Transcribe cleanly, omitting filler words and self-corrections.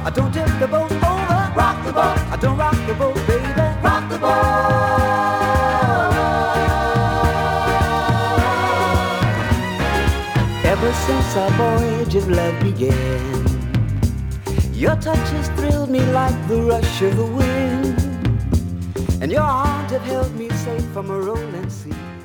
I don't tip the boat over. Rock the boat. I don't rock the boat, baby. Rock the boat. Ever since our voyage of love began, your touch has thrilled me like the rush of the wind, and your arms have held me safe from a rolling sea.